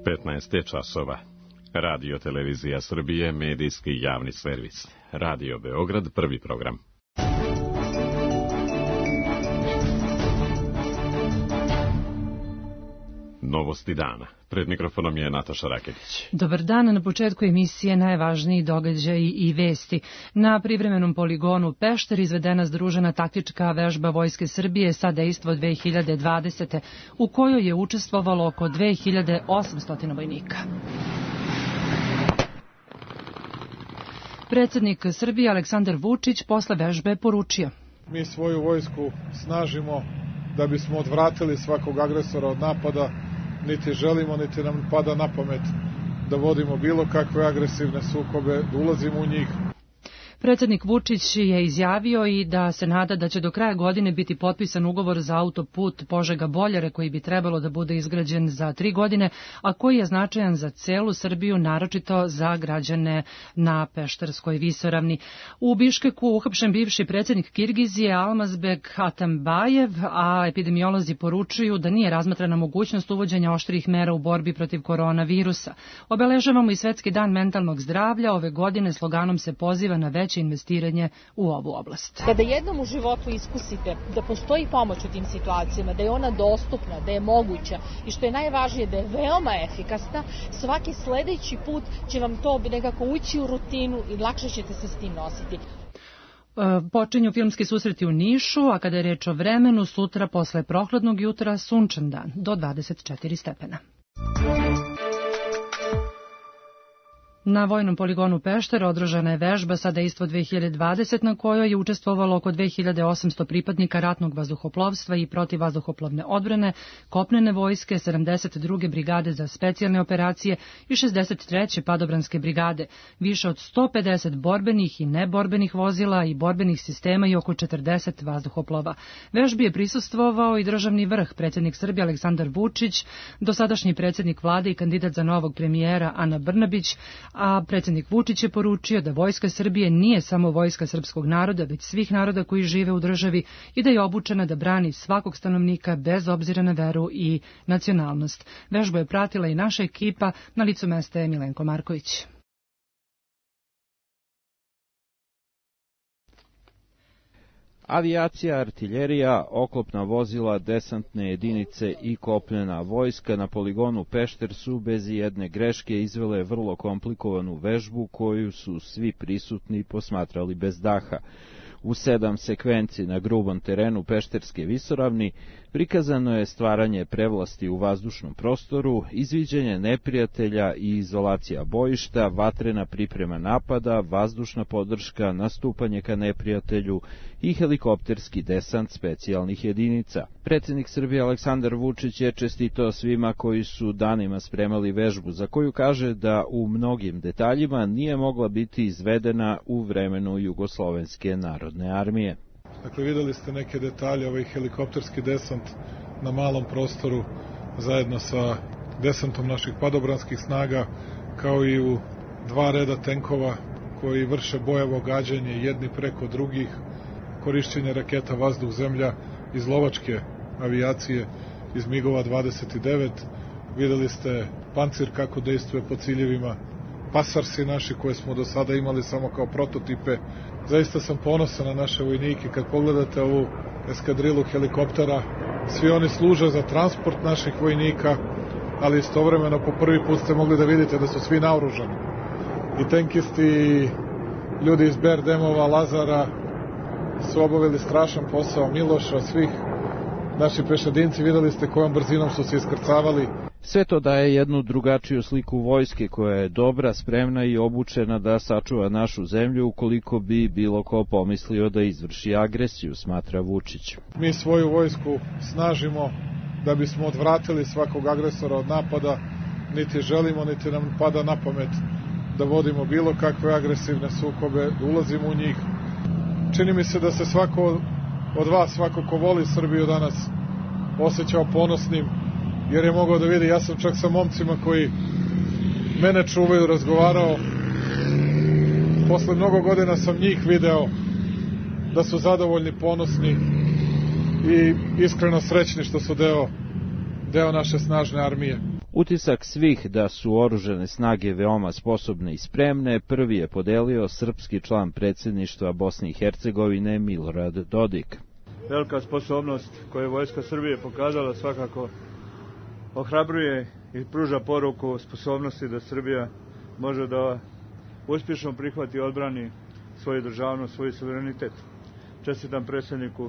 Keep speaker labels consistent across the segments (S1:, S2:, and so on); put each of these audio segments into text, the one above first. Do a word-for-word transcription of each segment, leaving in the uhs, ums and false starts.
S1: petnaest je časova. Radio Televizija Srbije, medijski javni servis. Radio Beograd, prvi program. Novosti dana. Pred mikrofonom je Nataša Raketić.
S2: Dobar dan, na početku emisije najvažniji događaji i vesti. Na privremenom poligonu Pešter izvedena združena taktička vežba Vojske Srbije sa dejstvo dve hiljade dvadesete. u kojoj je učestvovalo oko dve hiljade osamsto vojnika. Predsjednik Srbije Aleksandar Vučić posle vežbe poručio:
S3: Mi svoju vojsku snažimo da bismo odvratili svakog agresora od napada. Niti želimo, niti nam pada na pamet da vodimo bilo kakve agresivne sukobe, da ulazimo u njih.
S2: Predsjednik Vučić je izjavio i da se nada da će do kraja godine biti potpisan ugovor za autoput Požega-Boljare koji bi trebalo da bude izgrađen za tri godine, a koji je značajan za celu Srbiju, naročito za građane na Pešterskoj visoravni. U Biškeku uhapšen bivši predsjednik Kirgizije Almazbek Atambajev, a epidemiolozi poručuju da nije razmatrana mogućnost uvođenja oštrih mera u borbi protiv koronavirusa. Obeležavamo i Svetski dan mentalnog zdravlja. Ove godine sloganom se poziva na veće investiranje u ovu oblast.
S4: Kada jednom u životu iskusite da postoji pomoć u tim situacijama, da je ona dostupna, da je moguća i što je najvažnije da je veoma efikasna, svaki sledeći put će vam to nekako ući u rutinu i lakše ćete se s tim nositi.
S2: Počinju filmski susreti u Nišu, a kada je reč o vremenu, sutra posle prohladnog jutra sunčan dan do dvadeset četiri stepena. Na vojnom poligonu Pešter održana je vežba sa dejstvo dve hiljade dvadesete. na kojoj je učestvovalo oko dve hiljade osamsto pripadnika ratnog vazduhoplovstva i protivvazduhoplovne odbrane, kopnene vojske, sedamdeset druge brigade za specijalne operacije i šezdeset treće padobranske brigade, više od sto pedeset borbenih i neborbenih vozila i borbenih sistema i oko četrdeset vazduhoplova. Vežbi je prisustvovao i državni vrh, predsjednik Srbije Aleksandar Vučić, dosadašnji predsjednik vlade i kandidat za novog premijera Ana Brnabić, a predsjednik Vučić je poručio da Vojska Srbije nije samo vojska srpskog naroda, već svih naroda koji žive u državi i da je obučena da brani svakog stanovnika bez obzira na veru i nacionalnost. Vežbu je pratila i naša ekipa, na licu mesta je Milenko Marković.
S5: Avijacija, artiljerija, oklopna vozila, desantne jedinice i kopnena vojska na poligonu Pešter su bez jedne greške izvele vrlo komplikovanu vežbu koju su svi prisutni posmatrali bez daha. U sedam sekvenci na grubom terenu Pešterske visoravni prikazano je stvaranje prevlasti u vazdušnom prostoru, izviđanje neprijatelja i izolacija bojišta, vatrena priprema napada, vazdušna podrška, nastupanje ka neprijatelju i helikopterski desant specijalnih jedinica. Predsjednik Srbije Aleksandar Vučić je čestitao svima koji su danima spremali vežbu, za koju kaže da u mnogim detaljima nije mogla biti izvedena u vremenu Jugoslovenske narodne armije.
S3: Dakle, videli ste neke detalje, ovaj helikopterski desant na malom prostoru zajedno sa desantom naših padobranskih snaga, kao i u dva reda tenkova koji vrše bojevo gađanje jedni preko drugih, korišćenje raketa vazduh-zemlja iz lovačke avijacije iz migova dvadeset devet. Videli ste pancir kako dejstvuje po ciljevima, pasarsi naši koje smo do sada imali samo kao prototipe. Zaista sam ponosan na naše vojnike. Kad pogledate ovu eskadrilu helikoptera, svi oni služe za transport naših vojnika, ali istovremeno po prvi put ste mogli da vidite da su svi naoružani. I tenkisti, i ljudi iz Berdemova, Lazara su obavili strašan posao, Miloša, svih naši pešadinci, videli ste kojom brzinom su se iskrcavali.
S5: Sve to daje jednu drugačiju sliku vojske koja je dobra, spremna i obučena da sačuva našu zemlju ukoliko bi bilo ko pomislio da izvrši agresiju, smatra Vučić.
S3: Mi svoju vojsku snažimo da bismo odvratili svakog agresora od napada. Niti želimo, niti nam pada na pamet da vodimo bilo kakve agresivne sukobe, da ulazimo u njih. Čini mi se da se svako od vas, svako ko voli Srbiju danas, osjećao ponosnim, jer je mogao da vidi, ja sam čak sa momcima koji mene čuvaju razgovarao, posle mnogo godina sam njih video da su zadovoljni, ponosni i iskreno srećni što su deo, deo naše snažne armije.
S5: Utisak svih da su oružane snage veoma sposobne i spremne prvi je podelio srpski član predsjedništva Bosne i Hercegovine Milorad Dodik.
S6: Velika sposobnost koju je Vojska Srbije pokazala svakako ohrabruje i pruža poruku o sposobnosti da Srbija može da uspješno prihvati i odbrani svoju državnost, svoj suverenitet. Čestitam predsjedniku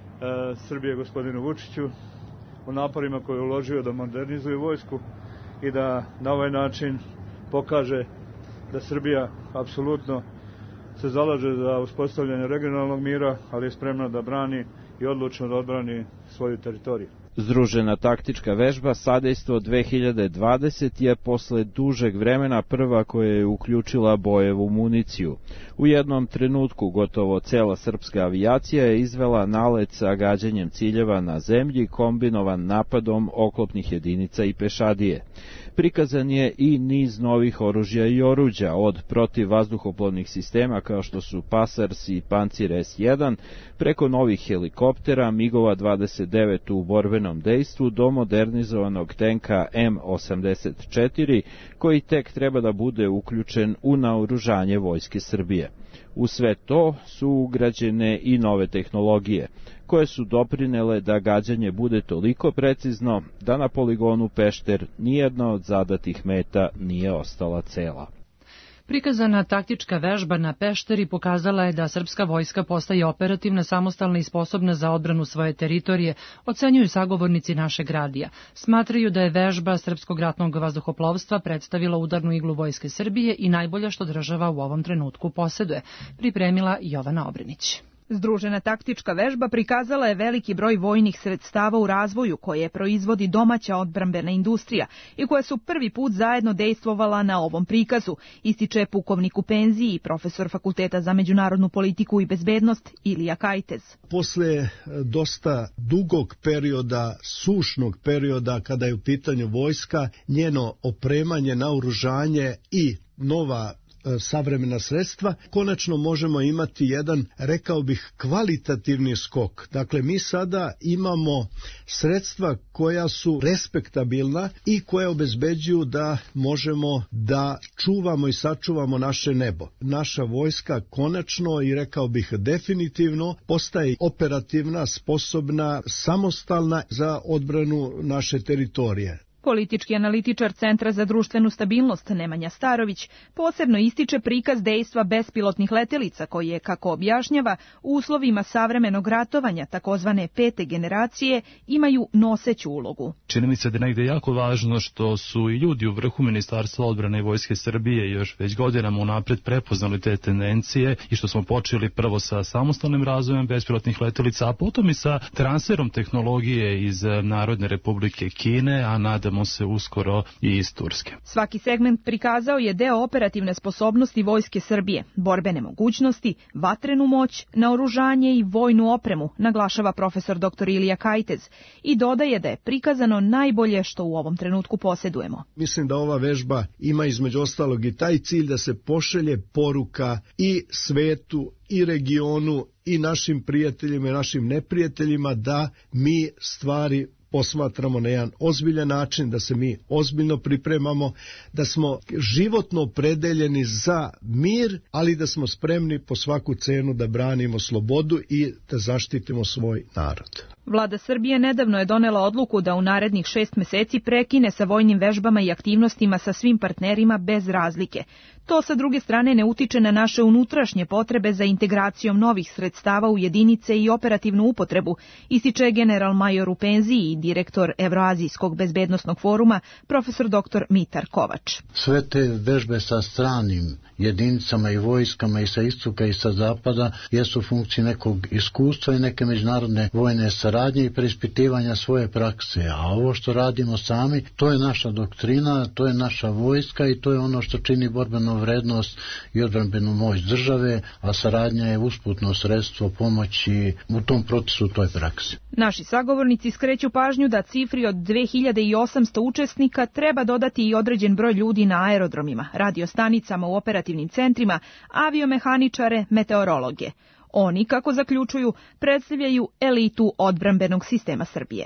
S6: e, Srbije gospodinu Vučiću u naporima koje je uložio da modernizuje vojsku i da na ovaj način pokaže da Srbija apsolutno se zalaže za uspostavljanje regionalnog mira, ali je spremna da brani i odlučno da odbrani svoju teritoriju.
S5: Združena taktička vežba Sadejstvo dve hiljade dvadeset je posle dužeg vremena prva koja je uključila bojevu municiju. U jednom trenutku gotovo cela srpska avijacija je izvela nalet sa gađanjem ciljeva na zemlji kombinovan napadom oklopnih jedinica i pešadije. Prikazan je i niz novih oružja i oruđa, od protivvazduhoplovnih sistema kao što su Pasars i Pancir es jedan, preko novih helikoptera, migova dvadeset devet u borbenom dejstvu do modernizovanog tenka em osamdeset četiri, koji tek treba da bude uključen u naoružanje Vojske Srbije. U sve to su ugrađene i nove tehnologije, koje su doprinele da gađanje bude toliko precizno da na poligonu Pešter nijedna od zadatih meta nije ostala cela.
S2: Prikazana taktička vežba na Pešteri pokazala je da srpska vojska postaje operativna, samostalna i sposobna za odbranu svoje teritorije, ocenjuju sagovornici našeg radija. Smatraju da je vežba srpskog ratnog vazduhoplovstva predstavila udarnu iglu Vojske Srbije i najbolja što država u ovom trenutku posjeduje, pripremila Jovana Obrenić.
S7: Združena taktička vežba prikazala je veliki broj vojnih sredstava u razvoju koje proizvodi domaća odbrambena industrija i koja su prvi put zajedno dejstvovala na ovom prikazu, ističe pukovnik u penziji i profesor Fakulteta za međunarodnu politiku i bezbednost Ilija Kajtez.
S8: Posle dosta dugog perioda, sušnog perioda kada je u pitanju vojska, njeno opremanje, naoružanje i nova savremena sredstva, konačno možemo imati jedan, rekao bih, kvalitativni skok. Dakle, mi sada imamo sredstva koja su respektabilna i koja obezbeđuju da možemo da čuvamo i sačuvamo naše nebo. Naša vojska konačno i rekao bih definitivno postaje operativna, sposobna, samostalna za odbranu naše teritorije.
S7: Politički analitičar Centra za društvenu stabilnost Nemanja Starović posebno ističe prikaz dejstva bespilotnih letelica koji je, kako objašnjava, u uslovima savremenog ratovanja takozvane pete generacije imaju noseću ulogu.
S9: Čini mi se da je negde jako važno što su i ljudi u vrhu Ministarstva odbrane i Vojske Srbije još već godinama unapred prepoznali te tendencije i što smo počeli prvo sa samostalnim razvojem bespilotnih letelica, a potom i sa transferom tehnologije iz Narodne Republike Kine, a nadamo se uskoro i iz Turske.
S7: Svaki segment prikazao je deo operativne sposobnosti Vojske Srbije, borbene mogućnosti, vatrenu moć, naoružanje i vojnu opremu, naglašava profesor doktor Ilija Kajtez i dodaje da je prikazano najbolje što u ovom trenutku posjedujemo.
S8: Mislim da ova vežba ima između ostalog i taj cilj da se pošalje poruka i svetu i regionu i našim prijateljima i našim neprijateljima da mi stvari posmatramo na jedan ozbiljan način, da se mi ozbiljno pripremamo, da smo životno opredeljeni za mir, ali da smo spremni po svaku cenu da branimo slobodu i da zaštitimo svoj narod.
S7: Vlada Srbije nedavno je donela odluku da u narednih šest meseci prekine sa vojnim vežbama i aktivnostima sa svim partnerima bez razlike. To sa druge strane ne utiče na naše unutrašnje potrebe za integracijom novih sredstava u jedinice i operativnu upotrebu, ističe general major u penziji i direktor Evroazijskog bezbednosnog foruma, profesor doktor Mitar Kovač.
S10: Sve te vežbe sa stranim jedinicama i vojskama i sa istoka i sa zapada jesu funkcije nekog iskustva i neke međunarodne vojne saradnje i preispitivanja svoje prakse, a ovo što radimo sami, to je naša doktrina, to je naša vojska i to je ono što čini borbenu vrednost i odbrambenu moć države, a saradnja je usputno sredstvo pomoći u tom procesu, toj praksi.
S7: Naši sagovornici skreću pažnju da cifri od dve hiljade osamsto učesnika treba dodati i određen broj ljudi na aerodromima, radiostanicama u operativnim centrima, aviomehaničare, meteorologe. Oni, kako zaključuju, predstavljaju elitu odbrambenog sistema Srbije.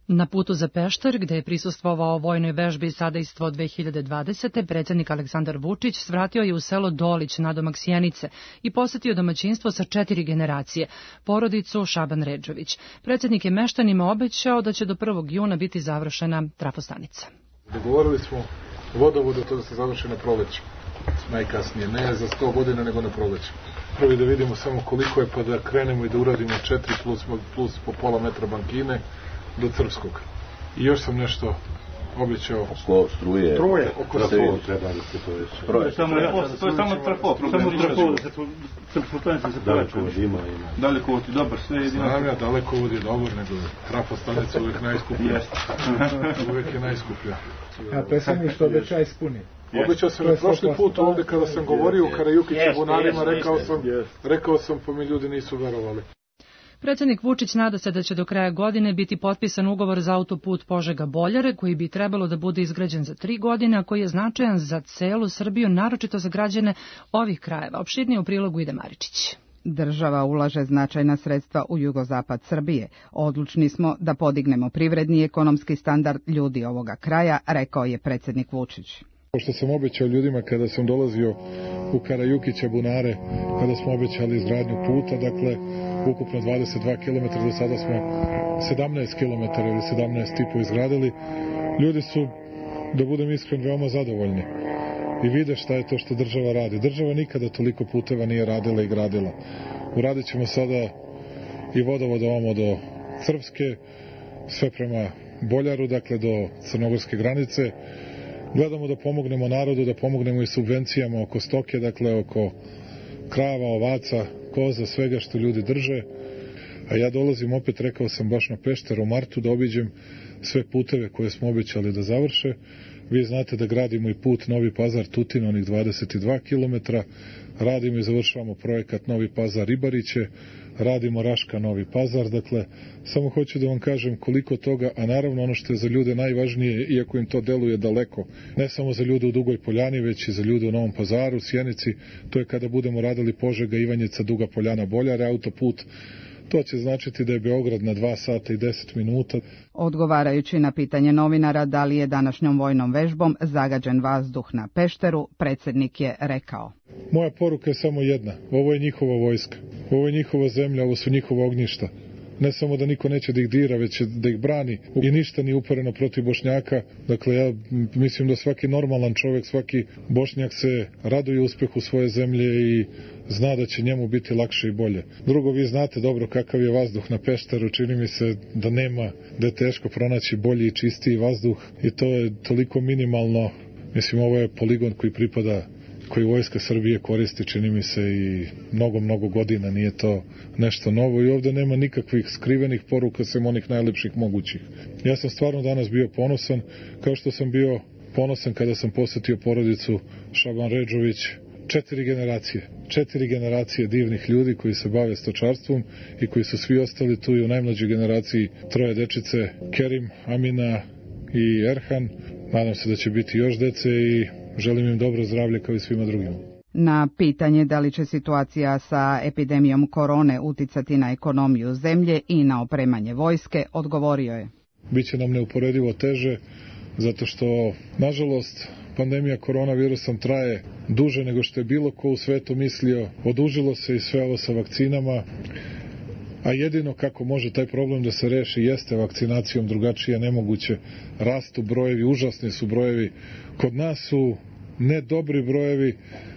S2: Na putu za Pešter, gde je prisustvovao vojnoj vežbi Sadejstvo dve hiljade dvadesete. predsjednik Aleksandar Vučić svratio je u selo Dolić nadomak Sjenice i posetio domaćinstvo sa četiri generacije, porodicu Šaban Redžović. Predsjednik je meštanima obećao da će do prvog juna biti završena trafostanica.
S3: Dogovorili smo vodovod da to da se završi na proleće, najkasnije, ne za sto godina nego na proleće. Prvi da vidimo samo koliko je pa da krenemo i da uradimo četiri plus, plus po pola metra bankine do Crpskog. I još sam nešto običao.
S11: Oko struje.
S3: Troje. Oko struje.
S11: Treba da se to više.
S6: To je samo trafo. Samo trafo. Crpskostanica se poveća. Dalekovod je dobar, sve je jedino.
S3: Znam ja, dalekovod je dobar, nego trafostanica uvijek najskuplja. Uvijek je najskuplja.
S12: A to je samo što obeća ispuni.
S3: Obećao sam na prošli put ovdje kada sam govorio o Karajukiću bunarima, rekao sam, rekao sam pa mi ljudi nisu verovali.
S2: Predsjednik Vučić nada se da će do kraja godine biti potpisan ugovor za autoput Požega-Boljare, koji bi trebalo da bude izgrađen za tri godine, a koji je značajan za celu Srbiju, naročito za građane ovih krajeva. Opširnije u prilogu Ide Maričić.
S13: Država ulaže značajna sredstva u jugozapad Srbije. Odlučni smo da podignemo privredni i ekonomski standard ljudi ovoga kraja, rekao je predsjednik Vučić.
S3: Što sam obećao ljudima kada sam dolazio u Karajukića bunare, kada smo obećali izgradnju puta, dakle ukupno dvadeset dva kilometra, do sada smo sedamnaest kilometara ili sedamnaest i po izgradili. Ljudi su, da budem iskren, veoma zadovoljni i vide šta je to što država radi. Država nikada toliko puteva nije radila i gradila. Uradit ćemo sada i vodovod ovamo do Srpske, sve prema Boljaru, dakle do crnogorske granice. Gledamo da pomognemo narodu, da pomognemo i subvencijama oko stoke, dakle oko krava, ovaca, koza, svega što ljudi drže. A ja dolazim, opet rekao sam, baš na Pešter u martu da obiđem sve puteve koje smo obećali da završe. Vi znate da gradimo i put Novi Pazar-Tutin, onih dvadeset dva kilometra. Radimo i završavamo projekat Novi Pazar-Ribariće. Radimo Raška-Novi Pazar. Dakle, samo hoću da vam kažem koliko toga, a naravno ono što je za ljude najvažnije, iako im to deluje daleko, ne samo za ljude u Dugoj Poljani, već i za ljude u Novom Pazaru, Sjenici, to je kada budemo radili Požega, Ivanjica, Duga Poljana, Boljare, autoput. To će značiti da je Beograd na dva sata i deset minuta.
S13: Odgovarajući na pitanje novinara da li je današnjom vojnom vežbom zagađen vazduh na Pešteru, predsjednik je rekao.
S3: Moja poruka je samo jedna. Ovo je njihova vojska. Ovo je njihova zemlja, ovo su njihova ognjišta. Ne samo da niko neće da ih dira, već da ih brani i ništa nije upereno protiv Bošnjaka. Dakle, ja mislim da svaki normalan čovjek, svaki Bošnjak se raduje uspehu svoje zemlje i zna da će njemu biti lakše i bolje. Drugo, vi znate dobro kakav je vazduh na Pešteru, čini mi se da nema, da je teško pronaći bolji i čistiji vazduh i to je toliko minimalno. Mislim, ovo je poligon koji pripada, koji vojska Srbije koristi, čini mi se, i mnogo, mnogo godina, nije to nešto novo i ovdje nema nikakvih skrivenih poruka, sem onih najlepših mogućih. Ja sam stvarno danas bio ponosan, kao što sam bio ponosan kada sam posetio porodicu Šaban Redžović, četiri generacije, četiri generacije divnih ljudi koji se bave stočarstvom i koji su svi ostali tu i u najmlađoj generaciji troje dečice, Kerim, Amina i Erhan. Nadam se da će biti još dece i želim im dobro zdravlje kao i svima drugima.
S13: Na pitanje da li će situacija sa epidemijom korone uticati na ekonomiju zemlje i na opremanje vojske, odgovorio je.
S3: Biće nam neuporedivo teže, zato što, nažalost, pandemija koronavirusom traje duže nego što je bilo ko u svetu mislio. Odužilo se i sve ovo sa vakcinama, a jedino kako može taj problem da se reši jeste vakcinacijom, drugačije nemoguće. Rastu brojevi, užasni su brojevi. Kod nas su ne dobri brojevi,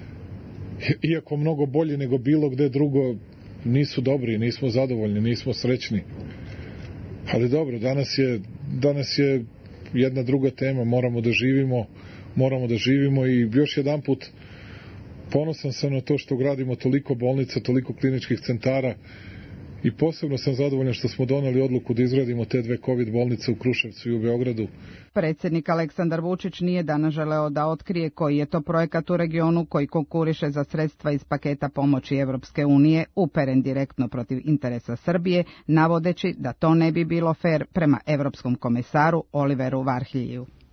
S3: iako mnogo bolji nego bilo gde drugo, nisu dobri, nismo zadovoljni, nismo srećni. Ali dobro, danas je, danas je jedna druga tema, moramo da živimo, moramo da živimo i još jedan put ponosan sam na to što gradimo toliko bolnica, toliko kliničkih centara i posebno sam zadovoljan što smo doneli odluku da izgradimo te dve COVID bolnice u Kruševcu i u Beogradu.
S13: Predsjednik Aleksandar Vučić nije danas želeo da otkrije koji je to projekat u regionu koji konkuriše za sredstva iz paketa pomoći Evropske unije uperen direktno protiv interesa Srbije, navodeći da to ne bi bilo fer prema evropskom komisaru Oliveru Varhilju.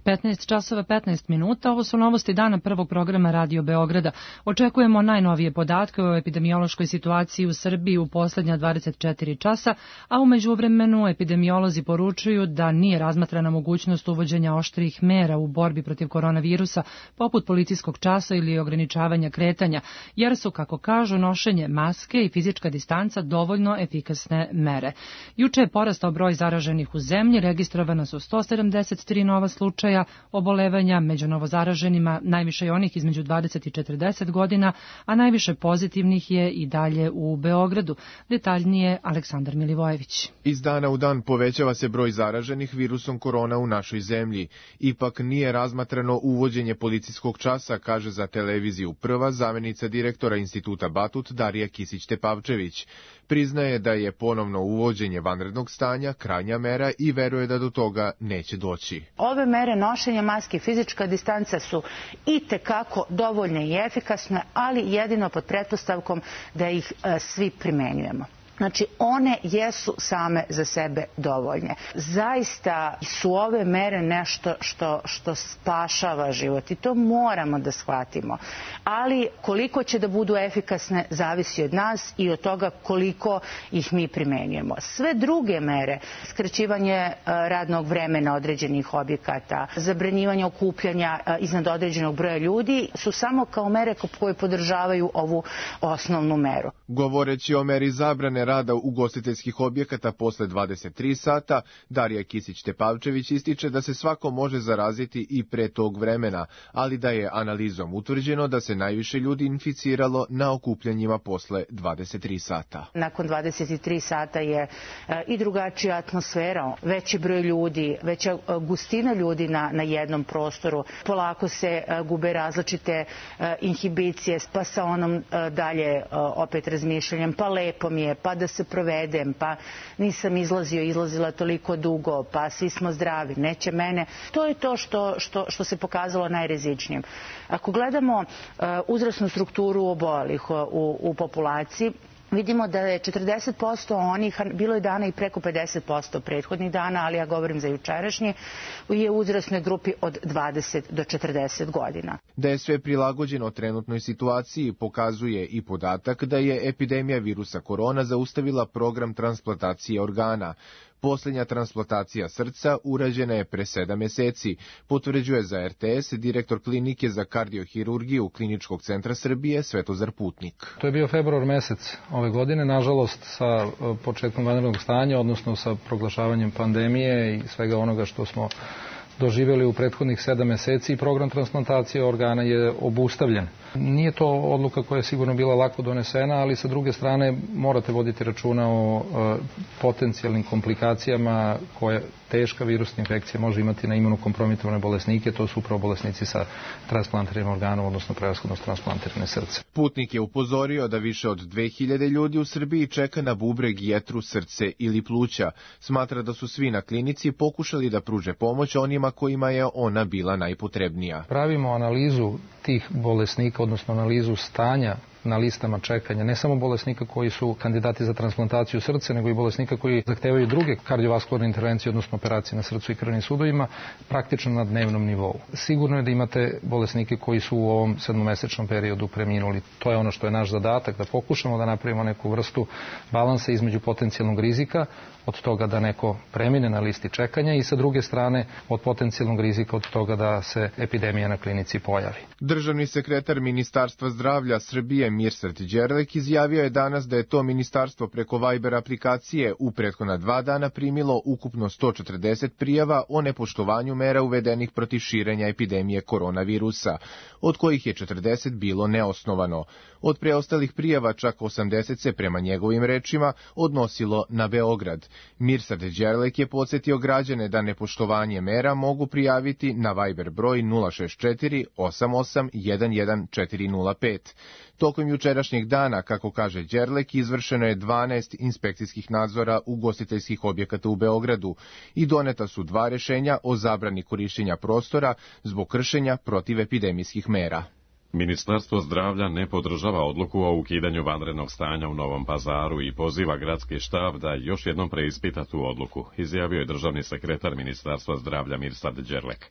S2: petnaest časova petnaest minuta, ovo su novosti dana prvog programa Radio Beograda. Očekujemo najnovije podatke o epidemiološkoj situaciji u Srbiji u poslednja dvadeset četiri časa, a u međuvremenu epidemiolozi poručuju da nije razmatrana mogućnost uvođenja oštrih mera u borbi protiv koronavirusa, poput policijskog časa ili ograničavanja kretanja, jer su, kako kažu, nošenje maske i fizička distanca dovoljno efikasne mere. Juče je porastao broj zaraženih u zemlji, registrovano su sto sedamdeset tri nova slučaja obolevanja, među novozaraženima najviše je onih između dvadeset i četrdeset godina, a najviše pozitivnih je i dalje u Beogradu. Detaljnije Aleksandar Milivojević.
S14: Iz dana u dan povećava se broj zaraženih virusom korona u našoj zemlji. Ipak nije razmatrano uvođenje policijskog časa, kaže za televiziju Prva zamenica direktora Instituta Batut Darija Kisić-Tepavčević. Priznaje da je ponovno uvođenje vanrednog stanja krajnja mera i veruje da do toga neće doći.
S15: Ove mere nošenja maske i fizička distanca su i tekako dovoljne i efikasne, ali jedino pod pretpostavkom da ih e, svi primenjujemo. Znači, one jesu same za sebe dovoljne. Zaista su ove mere nešto što, što spašava život i to moramo da shvatimo. Ali koliko će da budu efikasne zavisi od nas i od toga koliko ih mi primenjujemo. Sve druge mere, skraćivanje radnog vremena određenih objekata, zabranjivanje okupljanja iznad određenog broja ljudi, su samo kao mere koje podržavaju ovu osnovnu meru.
S14: Govoreći o meri zabrane rada ugostiteljskih objekata posle dvadeset tri sata, Darija Kisić-Tepavčević ističe da se svako može zaraziti i pre tog vremena, ali da je analizom utvrđeno da se najviše ljudi inficiralo na okupljanjima posle dvadeset tri sata.
S15: Nakon dvadeset tri sata je i drugačija atmosfera, veći broj ljudi, veća gustina ljudi na, na jednom prostoru. Polako se gube različite inhibicije, pa sa onom dalje opet razmišljanjem, pa lepo mi je, pa da se provedem, pa nisam izlazio, izlazila toliko dugo, pa svi smo zdravi, neće mene. To je to što, što, što se pokazalo najrizičnijim. Ako gledamo uh, uzrasnu strukturu obolelih u, u populaciji, vidimo da je četrdeset posto onih, bilo je dana i preko pedeset posto prethodnih dana, ali ja govorim za jučerašnji, je u uzrasnoj grupi od dvadeset do četrdeset godina.
S14: Da je sve prilagođeno trenutnoj situaciji pokazuje i podatak da je epidemija virusa korona zaustavila program transplantacije organa. Poslednja transplantacija srca urađena je pre sedam meseci, potvrđuje za R T S direktor klinike za kardiohirurgiju Kliničkog centra Srbije Svetozar Putnik.
S16: To je bio februar mesec ove godine, nažalost sa početkom vanrednog stanja, odnosno sa proglašavanjem pandemije i svega onoga što smo doživjeli u prethodnih sedam meseci, program transplantacije organa je obustavljen. Nije to odluka koja je sigurno bila lako donesena, ali sa druge strane morate voditi računa o e, potencijalnim komplikacijama koje teška virusna infekcija može imati na imunokompromitovane bolesnike, to su upravo bolesnici sa transplantiranim organom, odnosno prevashodno transplantirane srce.
S14: Putnik je upozorio da više od dve hiljade ljudi u Srbiji čeka na bubreg, jetru, srce ili pluća. Smatra da su svi na klinici pokušali da pruže pomoć onima kojima je ona bila najpotrebnija.
S16: Pravimo analizu tih bolesnika, odnosno analizu stanja na listama čekanja, ne samo bolesnika koji su kandidati za transplantaciju srca, nego i bolesnika koji zahtevaju druge kardiovaskularne intervencije, odnosno operacije na srcu i krvnim sudovima, praktično na dnevnom nivou. Sigurno je da imate bolesnike koji su u ovom sedmomesečnom periodu preminuli. To je ono što je naš zadatak, da pokušamo da napravimo neku vrstu balansa između potencijalnog rizika od toga da neko premine na listi čekanja i sa druge strane od potencijalnog rizika od toga da se epidemija na klinici pojavi.
S14: Državni sekretar Ministarstva zdravlja Srbije Mirsad Đerlek izjavio je danas da je to ministarstvo preko Viber aplikacije u prethodna dva dana primilo ukupno sto četrdeset prijava o nepoštovanju mera uvedenih protiv širenja epidemije koronavirusa, od kojih je četrdeset bilo neosnovano. Od preostalih prijava čak osamdeset se prema njegovim rečima odnosilo na Beograd. Mirsad Đerlek je podsjetio građane da nepoštovanje mera mogu prijaviti na Viber broj nula šest četiri osam osam jedan jedan četiri nula pet. Tokom jučerašnjeg dana, kako kaže Đerlek, izvršeno je dvanaest inspekcijskih nadzora ugostiteljskih objekata u Beogradu i doneta su dva rešenja o zabrani korišćenja prostora zbog kršenja protivepidemijskih mera.
S1: Ministarstvo zdravlja ne podržava odluku o ukidanju vanrednog stanja u Novom Pazaru i poziva gradski štab da još jednom preispita tu odluku, izjavio je državni sekretar Ministarstva zdravlja Mirsad Đerlek.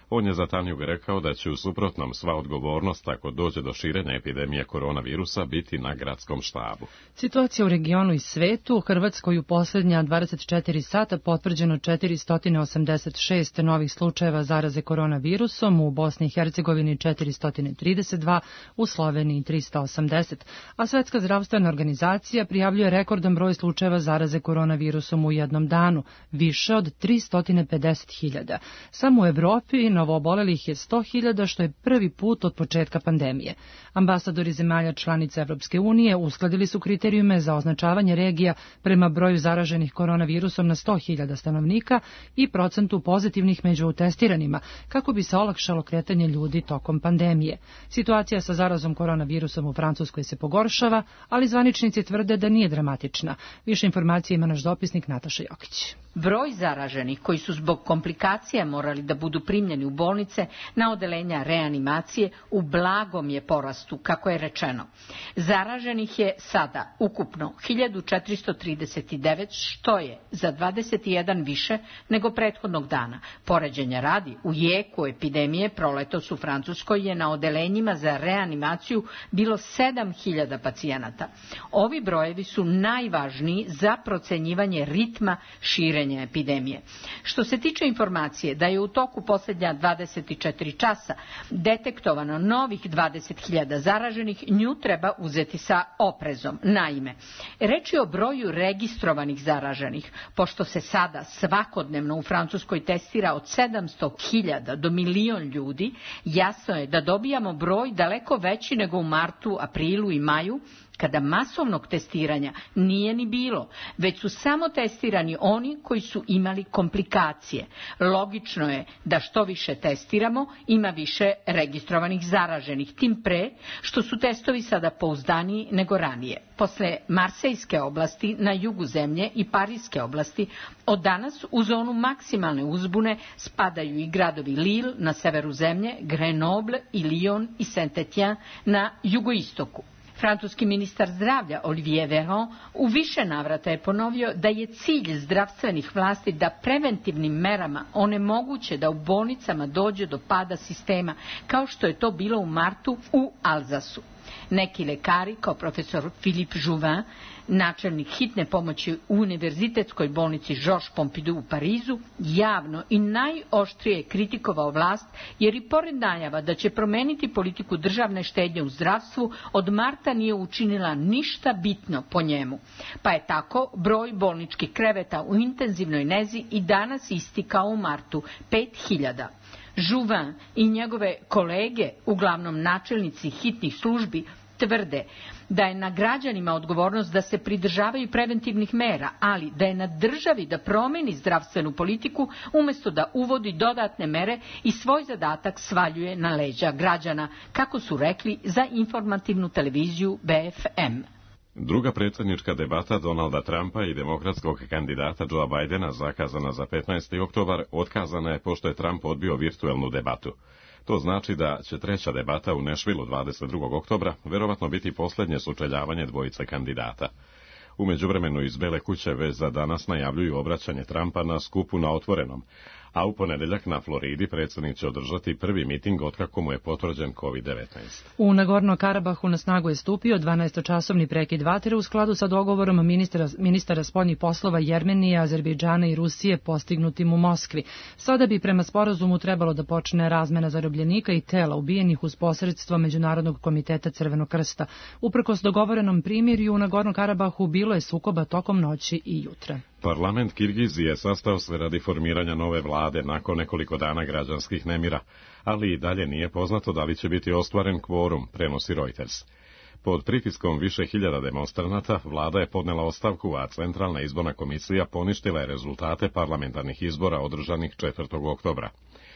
S1: On je za Tanjug rekao da će u suprotnom sva odgovornost ako dođe do širenja epidemije koronavirusa biti na gradskom štabu.
S2: Situacija u regionu i svetu. U Hrvatskoj u posljednja dvadeset četiri sata potvrđeno četiristo osamdeset šest novih slučajeva zaraze koronavirusom, u Bosni i Hercegovini četiristo trideset dva, u Sloveniji tristo osamdeset, a Svetska zdravstvena organizacija prijavljuje rekordan broj slučajeva zaraze koronavirusom u jednom danu, više od tristo pedeset hiljada. Samo u Evropi novoobolelih je sto hiljada, što je prvi put od početka pandemije. Ambasadori zemalja članica Evropske unije uskladili su kriterijume za označavanje regija prema broju zaraženih koronavirusom na sto hiljada stanovnika i procentu pozitivnih među testiranima, kako bi se olakšalo kretanje ljudi tokom pandemije. Situacija sa zarazom koronavirusom u Francuskoj se pogoršava, ali zvaničnici tvrde da nije dramatična. Više informacije ima naš dopisnik Nataša Jokić.
S17: Broj zaraženih koji su zbog komplikacija morali da budu primljeni u bolnice na odelenja reanimacije u blagom je porastu, kako je rečeno. Zaraženih je sada ukupno hiljadu četiristo trideset devet, što je za dvadeset jedan više nego prethodnog dana. Poređenja radi, u jeku epidemije proletos u Francuskoj je na odelenjima za reanimaciju bilo sedam hiljada pacijenata. Ovi brojevi su najvažniji za procenjivanje ritma širenja epidemije. Što se tiče informacije da je u toku posljednja dvadeset četiri časa detektovano novih dvadeset hiljada zaraženih, nju treba uzeti sa oprezom. Naime, reč je o broju registrovanih zaraženih, pošto se sada svakodnevno u Francuskoj testira od sedamsto hiljada do milion ljudi, jasno je da dobijamo broj daleko veći nego u martu, aprilu i maju, kada masovnog testiranja nije ni bilo, već su samo testirani oni koji su imali komplikacije. Logično je da što više testiramo, ima više registrovanih zaraženih, tim pre što su testovi sada pouzdaniji nego ranije. Posle Marsejske oblasti na jugu zemlje i Parijske oblasti, od danas u zonu maksimalne uzbune spadaju i gradovi Lille na severu zemlje, Grenoble i Lyon i Saint-Étienne na jugoistoku. Francuski ministar zdravlja Olivier Véran u više navrata je ponovio da je cilj zdravstvenih vlasti da preventivnim merama onemoguće da u bolnicama dođe do pada sistema, kao što je to bilo u martu u Alzasu. Neki lekari, kao profesor Philippe Jouvin, načelnik hitne pomoći u univerzitetskoj bolnici Georges Pompidou u Parizu, javno i najoštrije kritikovao vlast, jer i pored najava da će promeniti politiku državne štednje u zdravstvu, od marta nije učinila ništa bitno po njemu. Pa je tako broj bolničkih kreveta u intenzivnoj nezi i danas isti kao u martu, pet hiljada. Jouvin i njegove kolege, uglavnom načelnici hitnih službi, tvrde da je na građanima odgovornost da se pridržavaju preventivnih mera, ali da je na državi da promeni zdravstvenu politiku umjesto da uvodi dodatne mere i svoj zadatak svaljuje na leđa građana, kako su rekli za informativnu televiziju B F M.
S1: Druga predsjednička debata Donalda Trumpa i demokratskog kandidata Joea Bidena, zakazana za petnaesti oktobar, otkazana je pošto je Trump odbio virtuelnu debatu. To znači da će treća debata u Nashvilleu dvadeset drugog oktobra verovatno biti posljednje sučeljavanje dvojice kandidata. U međuvremenu iz Bele kuće već za danas najavljuju obraćanje Trumpa na skupu na Otvorenom, a u ponedeljak na Floridi predsjednik će održati prvi miting otkako mu je potvrđen kovid devetnaest.
S2: U Nagorno-Karabahu na snagu je stupio dvanaestočasovni prekid vatre u skladu sa dogovorom ministra, ministara spoljnih poslova Jermenije, Azerbejdžana i Rusije postignutim u Moskvi. Sada bi prema sporazumu trebalo da počne razmena zarobljenika i tela ubijenih uz posredstvo Međunarodnog komiteta Crvenog krsta. Uprkos dogovorenom primirju u Nagorno-Karabahu bilo je sukoba tokom noći i jutra.
S1: Parlament Kirgizije sastao se radi formiranja nove vlade nakon nekoliko dana građanskih nemira, ali i dalje nije poznato da li će biti ostvaren kvorum, prenosi Reuters. Pod pritiskom više hiljada demonstranata vlada je podnela ostavku, a Centralna izborna komisija poništila je rezultate parlamentarnih izbora održanih četvrtog oktobra.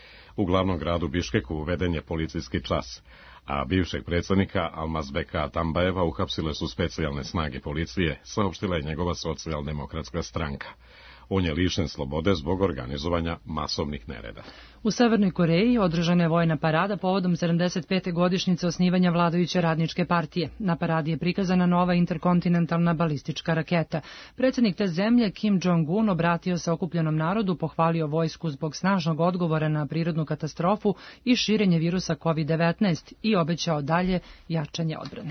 S1: U glavnom gradu Biškeku uveden je policijski čas, a bivšeg predsjednika Almazbeka Atambajeva uhapsile su specijalne snage policije, saopštila je njegova socijaldemokratska stranka. On je lišen slobode zbog organizovanja masovnih nereda.
S2: U Severnoj Koreji održana je vojna parada povodom sedamdeset pete godišnjice osnivanja vladajuće radničke partije. Na paradi je prikazana nova interkontinentalna balistička raketa. Predsjednik te zemlje Kim Jong-un obratio se okupljenom narodu, pohvalio vojsku zbog snažnog odgovora na prirodnu katastrofu i širenje virusa kovid devetnaest i obećao dalje jačanje odbrane.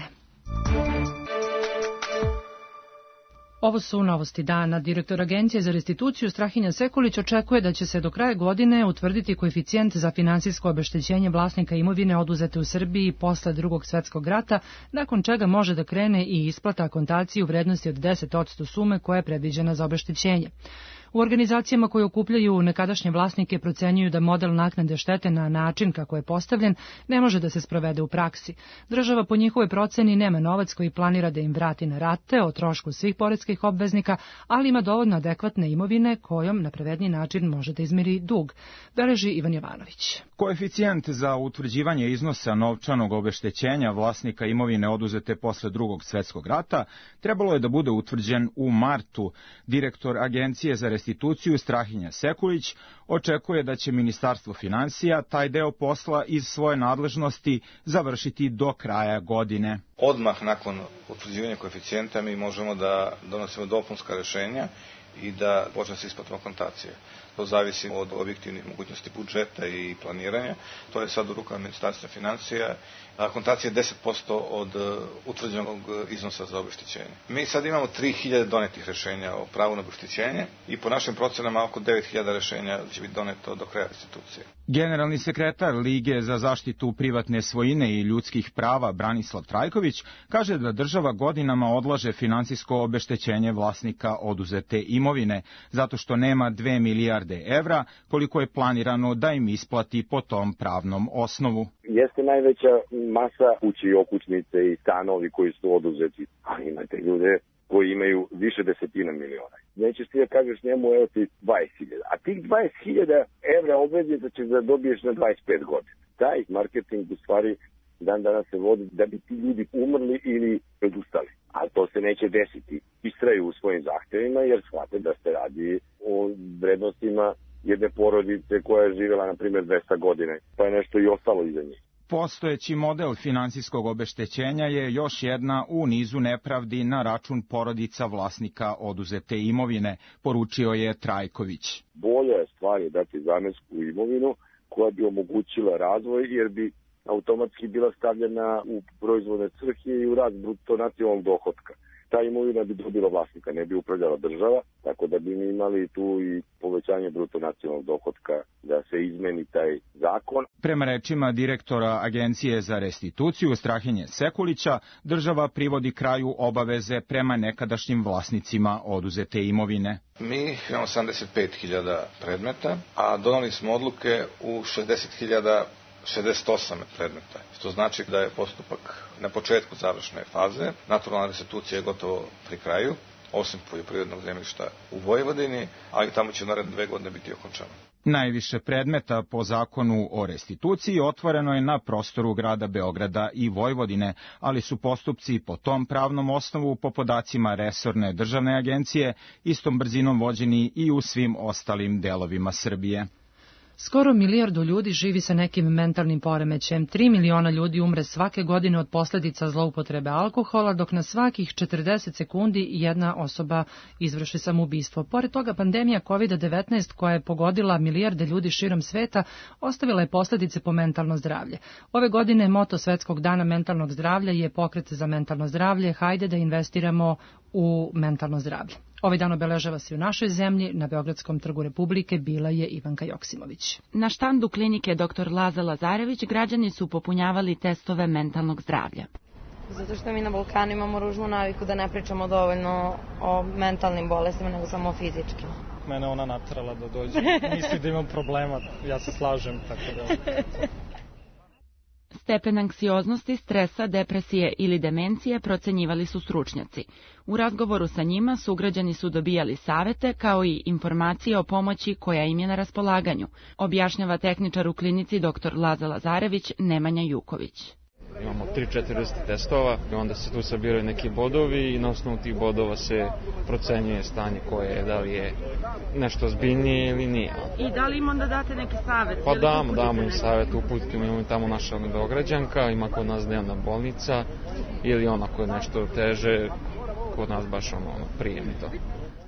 S2: Ovo su novosti dana. Direktor Agencije za restituciju Strahinja Sekulić očekuje da će se do kraja godine utvrditi koeficijent za finansijsko obeštećenje vlasnika imovine oduzete u Srbiji posle Drugog svjetskog rata, nakon čega može da krene i isplata akontacije u vrednosti od deset posto sume koja je predviđena za obeštećenje. U organizacijama koje okupljaju nekadašnje vlasnike procenjuju da model naknade štete na način kako je postavljen ne može da se sprovede u praksi. Država po njihovoj proceni nema novac koji planira da im vrati na rate o trošku svih poreskih obveznika, ali ima dovoljno adekvatne imovine kojom na pravedniji način može da izmiri dug, beleži Ivan Jovanović.
S18: Koeficijent za utvrđivanje iznosa novčanog obeštećenja vlasnika imovine oduzete posle Drugog svjetskog rata trebalo je da bude utvrđen u martu. Direktor Agencije za restituciju Strahinja Sekulić očekuje da će Ministarstvo finansija taj deo posla iz svoje nadležnosti završiti do kraja godine.
S19: Odmah nakon utvrđivanja koeficijenta mi možemo da donosimo dopunska rešenja i da počne se isplatom akontacije. To zavisi od objektivnih mogućnosti budžeta i planiranja. To je sad u rukama Ministarstva financija. Akontacija je deset posto od utvrđenog iznosa za obeštećenje. Mi sad imamo tri hiljade donetih rešenja o pravu na obeštećenje i po našim procenama oko devet hiljada rešenja će biti doneto do kraja restitucije.
S18: Generalni sekretar Lige za zaštitu privatne svojine i ljudskih prava Branislav Trajković kaže da država godinama odlaže finansijsko obeštećenje vlasnika oduzete imovine, zato što nema dve milijarde evra koliko je planirano da im isplati po tom pravnom osnovu.
S20: Jeste najveća masa kući i okućnice i stanovi koji su oduzeti, a imate ljude koji imaju više desetina miliona. Nećeš ti da kažeš njemu, evo ti dvadeset hiljada, a tih dvadeset hiljada evra obveznica ćeš da dobiješ na dvadeset pet godina. Taj marketing u stvari dan danas se vodi da bi ti ljudi umrli ili odustali. A to se neće desiti. Istraju u svojim zahtevima jer shvate da se radi o vrednostima jedne porodice koja je živjela, na primjer, dvesta godine, pa je nešto i ostalo iza njih.
S18: Postojeći model finansijskog obeštećenja je još jedna u nizu nepravdi na račun porodica vlasnika oduzete imovine, poručio je Trajković.
S20: Bolja je stvar je dati zamensku imovinu koja bi omogućila razvoj jer bi automatski bila stavljena u proizvodne svrhe i u rast bruto nacionalnog dohotka. Ta imovina bi dobila vlasnika, ne bi upravljala država, tako da bi mi imali tu i povećanje bruto nacionalnog dohotka da se izmeni taj zakon.
S18: Prema rečima direktora Agencije za restituciju Strahinje Sekulića, država privodi kraju obaveze prema nekadašnjim vlasnicima oduzete imovine.
S19: Mi imamo sedamdeset pet hiljada predmeta, a donali smo odluke u šezdeset hiljada šezdeset osam predmeta, što znači da je postupak na početku završne faze. Naturalna restitucija je gotovo pri kraju, osim poljoprivrednog zemljišta u Vojvodini, ali tamo će naredne dve godine biti okončano.
S18: Najviše predmeta po zakonu o restituciji otvoreno je na prostoru grada Beograda i Vojvodine, ali su postupci po tom pravnom osnovu po podacima resorne državne agencije istom brzinom vođeni i u svim ostalim delovima Srbije.
S2: Skoro milijardu ljudi živi sa nekim mentalnim poremećajem. Tri miliona ljudi umre svake godine od posljedica zloupotrebe alkohola, dok na svakih četrdeset sekundi jedna osoba izvrši samoubistvo. Pored toga, pandemija kovid devetnaest koja je pogodila milijarde ljudi širom sveta, ostavila je posljedice po mentalno zdravlje. Ove godine moto Svetskog dana mentalnog zdravlja je pokret za mentalno zdravlje. Hajde da investiramo u mentalno zdravlje. Ovaj dan obeležava se u našoj zemlji. Na Beogradskom trgu Republike bila je Ivanka Joksimović.
S21: Na štandu klinike doktor Laza Lazarević građani su popunjavali testove mentalnog zdravlja.
S22: Zato što mi na Balkanu imamo ružnu naviku da ne pričamo dovoljno o mentalnim bolestima, nego samo o fizičkim.
S23: Mene ona natrala da dođe. Misli da imam problema, ja se slažem, tako da...
S21: Stepen anksioznosti, stresa, depresije ili demencije procenjivali su stručnjaci. U razgovoru sa njima sugrađani su dobijali savete kao i informacije o pomoći koja im je na raspolaganju, objašnjava tehničar u klinici doktor Laza Lazarević Nemanja Juković.
S4: Imamo tri četiri vrste testova i onda se tu sabiraju neki bodovi i na osnovu tih bodova se procenjuje stanje koje je, da li je nešto zbiljnije ili nije.
S5: I da li im onda date neki savjet?
S4: Pa damo, damo im savjet, uputimo, imamo tamo naša Beograđanka, ima kod nas dnevna bolnica ili ona koja je nešto teže, kod nas baš ono, ono prijem i to.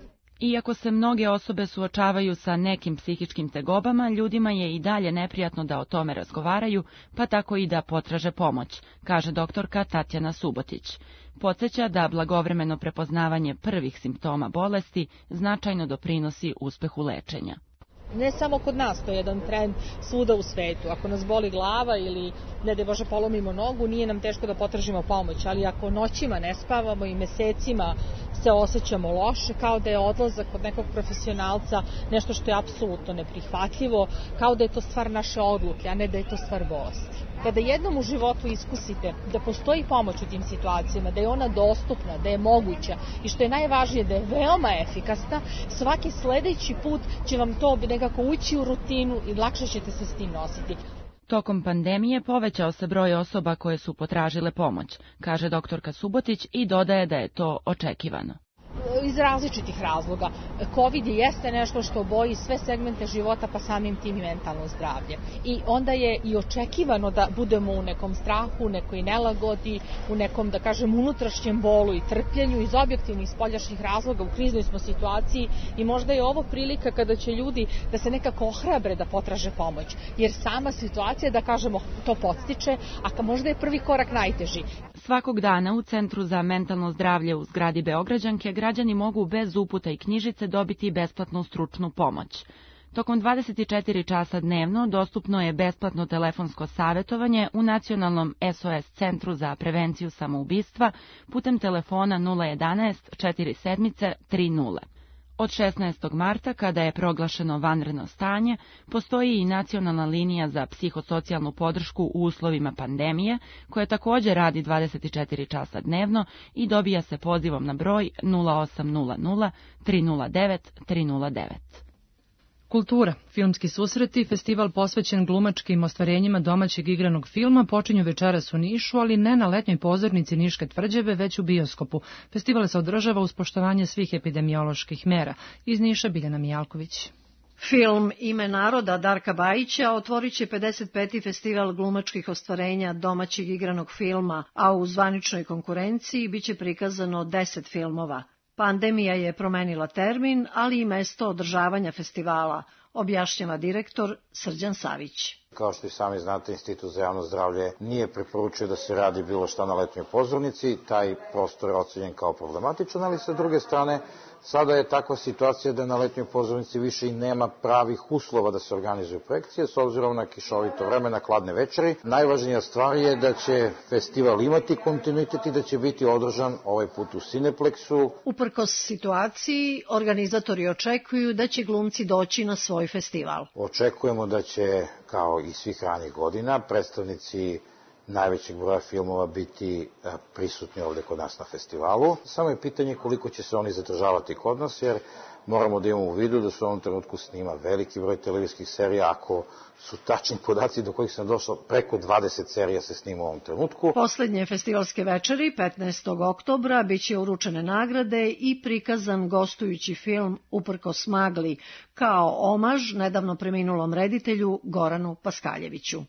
S21: Iako se mnoge osobe suočavaju sa nekim psihičkim tegobama, ljudima je i dalje neprijatno da o tome razgovaraju, pa tako i da potraže pomoć, kaže doktorka Tatjana Subotić. Podsjeća da blagovremeno prepoznavanje prvih simptoma bolesti značajno doprinosi uspehu lečenja.
S9: Ne samo kod nas, to je jedan trend svuda u svetu. Ako nas boli glava ili, ne daj Bože, polomimo nogu, nije nam teško da potražimo pomoć, ali ako noćima ne spavamo i mesecima se osjećamo loše, kao da je odlazak kod nekog profesionalca nešto što je apsolutno neprihvatljivo, kao da je to stvar naše odluke, a ne da je to stvar bolesti. Kada jednom u životu iskusite da postoji pomoć u tim situacijama, da je ona dostupna, da je moguća i što je najvažnije da je veoma efikasna, svaki sledeći put će vam to nekako ući u rutinu i lakše ćete se s tim nositi.
S21: Tokom pandemije povećao se broj osoba koje su potražile pomoć, kaže doktorka Subotić i dodaje da je to očekivano.
S9: Iz različitih razloga. Covid jeste nešto što boji sve segmente života, pa samim tim i mentalno zdravlje. I onda je i očekivano da budemo u nekom strahu, u nekoj nelagodi, u nekom, da kažem, unutrašnjem bolu i trpljenju iz objektivnih spoljašnjih razloga, u kriznoj smo situaciji i možda je ovo prilika kada će ljudi da se nekako ohrabre da potraže pomoć. Jer sama situacija, da kažemo, to podstiče, a možda je prvi korak najteži.
S21: Svakog dana u Centru za mentalno zdravlje u zgradi Beograđanke građani mogu bez uputa i knjižice dobiti besplatnu stručnu pomoć. Tokom dvadeset četiri časa dnevno dostupno je besplatno telefonsko savjetovanje u Nacionalnom S O S Centru za prevenciju samoubistva putem telefona nula jedanaest četiri sedam tri nula. Od šesnaestog marta, kada je proglašeno vanredno stanje, postoji i nacionalna linija za psihosocijalnu podršku u uslovima pandemije, koja također radi dvadeset četiri časa dnevno i dobija se pozivom na broj nula osam nula nula tri nula devet tri nula devet.
S2: Kultura, filmski susreti, festival posvećen glumačkim ostvarenjima domaćeg igranog filma počinju večeras u Nišu, ali ne na letnjoj pozornici Niške tvrđave, već u bioskopu. Festival se održava uz poštovanje svih epidemioloških mera. Iz Niša Biljana Mijalković.
S24: Film Ime naroda Darka Bajića otvorit će pedeset peti festival glumačkih ostvarenja domaćeg igranog filma, a u zvaničnoj konkurenciji biće prikazano deset filmova. Pandemija je promenila termin, ali i mesto održavanja festivala, objašnjava direktor Srđan Savić.
S25: Kao što i sami znate, Institut za javno zdravlje nije preporučio da se radi bilo šta na letnjoj pozornici, taj prostor je ocenjen kao problematičan, ali sa druge strane, sada je takva situacija da na letnjoj pozornici više i nema pravih uslova da se organizuju projekcije, s obzirom na kišovito vreme, na hladne večeri. Najvažnija stvar je da će festival imati kontinuitet i da će biti održan ovaj put u Cineplexu.
S24: Uprkos situaciji, organizatori očekuju da će glumci doći na svoj festival.
S25: Očekujemo da će, kao i svih ranijih godina, predstavnici najvećeg broja filmova biti prisutni ovde kod nas na festivalu. Samo je pitanje koliko će se oni zadržavati kod nas, jer moramo da imamo u vidu da se u ovom trenutku snima veliki broj televizijskih serija. Ako su tačni podaci do kojih sam došao, preko dvadeset serija se snima u ovom trenutku.
S24: Poslednje festivalske večeri, petnaestog oktobra, biće uručene nagrade i prikazan gostujući film Uprkos magli, kao omaž nedavno preminulom reditelju Goranu Paskaljeviću.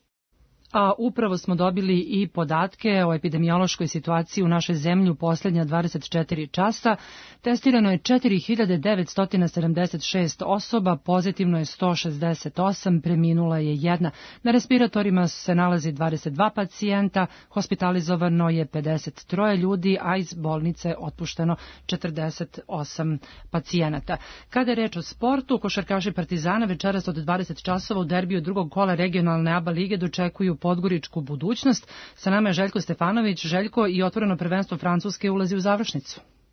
S2: A upravo smo dobili i podatke o epidemiološkoj situaciji u našoj zemlji u posljednja dvadeset četiri časa. Testirano je četiri hiljade devetsto sedamdeset šest osoba, pozitivno je sto šezdeset osam, preminula je jedna. Na respiratorima se nalazi dvadeset dva pacijenta, hospitalizovano je pedeset tri ljudi, a iz bolnice otpušteno četrdeset osam pacijenata. Kada je reč o sportu, košarkaši Partizana večeras od dvadeset časova u derbiju drugog kola regionalne A B A lige dočekuju podgoričku budućnost. Sa nama je Željko Stefanović. Željko, i otvoreno prvenstvo Francuske ulazi u završnicu.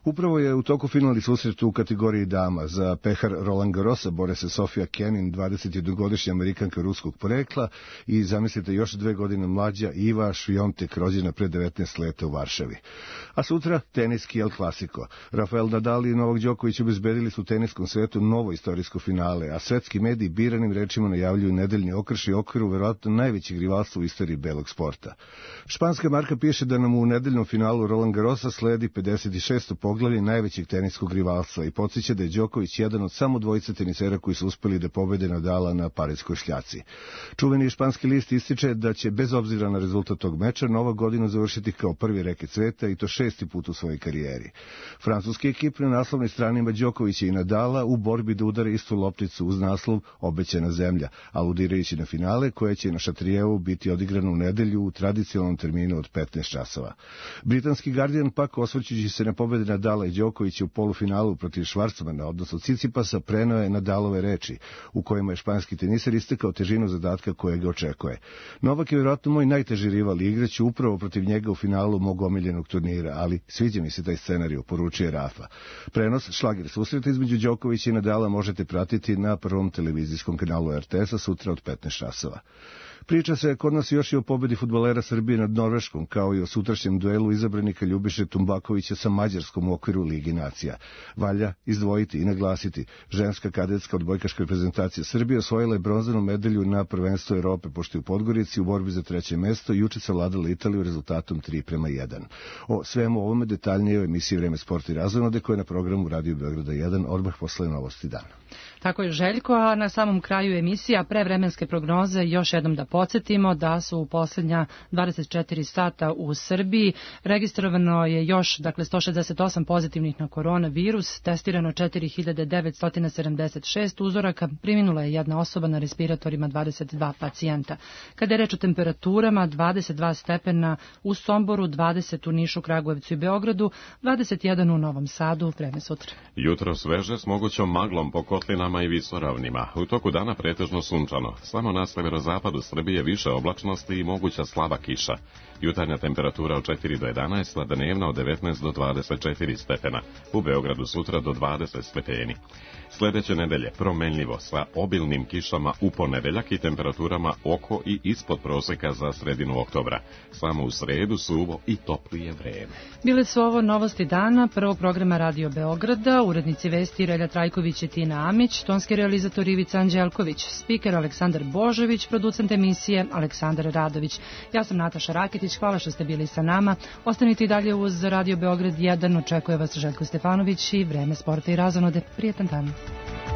S6: Upravo je u toku finalni susret u kategoriji dama. Za pehar Roland Garrosa bore se Sofia Kenin, dvadesetjednogodišnja Amerikanka ruskog porekla i zamislite još dve godine mlađa Iva Šviontek, rođena pre devetnaest leta u Varšavi. A sutra teniski El Clasico. Rafael Nadal i Novak Đoković obezbedili su u teniskom svetu novo istorijsko finale, a svetski mediji biranim rečima najavljuju nedeljni okrš i okviru verovatno najvećeg rivalstva u istoriji belog sporta. Španska marka piše da nam u nedeljnom finalu Roland Garrosa sledi pedeset šesto poglavlje najvećeg teniskog rivalstva i podsjeća da je Đoković jedan od samo dvojice tenisera koji su uspeli da pobede Nadala na parijskoj šljaci. Čuveni španski list ističe da će bez obzira na rezultat tog meča nova godinu završiti kao prvi reket sveta i to šesti put u svojoj karijeri. Francuski ekip na naslovnoj strani ima Đokovića i Nadala u borbi da udare istu lopticu uz naslov Obećana zemlja, aludirajući na finale koje će na Šatrijevu biti odigrano u nedelju u tradicionalnom terminu od petnaest časova. Britanski Guardian pak, osvrćući se na pobede Nadala i Đokovića u polufinalu protiv Švarcmana, odnosno Cicipasa, preneo je Nadalove reči, u kojima je španski teniser istakao težinu zadatka koje ga očekuje. Novak je vjerojatno moj najteži rival i igraću upravo protiv njega u finalu mog omiljenog turnira, ali sviđa mi se taj scenarij, poručuje Rafa. Prenos šlager susreta između Đokovića i Nadala možete pratiti na prvom televizijskom kanalu R T S-a sutra od petnaest časova. Priča se kod nas još i o pobedi fudbalera Srbije nad Norveškom, kao i o sutrašnjem duelu izabranika Ljubiše Tumbakovića sa Mađarskom u okviru Ligi nacija. Valja izdvojiti i naglasiti, ženska kadetska odbojkaška reprezentacija Srbije osvojila je bronzanu medalju na prvenstvu Evrope pošto je u Podgorici u borbi za treće mesto juče savladala Italiju rezultatom tri prema jedan. O svemu ovome detaljnije u emisiji Vreme sporta i razonode koja je na programu Radio Beograda jedan odmah posle novosti dana.
S2: Tako je, Željko, a na samom kraju emisija prevremenske prognoze još jednom da podsjetimo da su u posljednja dvadeset četiri sata u Srbiji registrovano je još dakle sto šezdeset osam pozitivnih na koronavirus, testirano četiri hiljade devetsto sedamdeset šest uzoraka, preminula je jedna osoba, na respiratorima dvadeset dva pacijenta. Kada je reč o temperaturama, dvadeset dva stepena u Somboru, dvadeset u Nišu, Kragujevcu i Beogradu, dvadeset jedan u Novom Sadu. Vreme sutra.
S1: Jutro sveže s mogućom maglom po kotlinama i visoravnima. U toku dana pretežno sunčano. Samo na severozapadu Srbije više oblačnosti i moguća slaba kiša. Jutarnja temperatura od četiri do jedanaest, a dnevna od devetnaest do dvadeset četiri stepena. U Beogradu sutra do dvadeset stepeni. Sljedeće nedelje promenljivo sa obilnim kišama u ponedeljak i temperaturama oko i ispod proseka za sredinu oktobra. Samo u sredu suvo i toplije vreme.
S2: Bile su ovo novosti dana, prvo programa Radio Beograda, urednici vesti Relja Trajković i Tina Amić, tonski realizator Ivica Anđelković, spiker Aleksandar Božović, producent emisije Aleksandar Radović. Ja sam Nataša Raketić, hvala što ste bili sa nama. Ostanite i dalje uz Radio Beograd jedan, očekuje vas Željko Stefanović i Vreme sporta i razonode. Prijetan dan.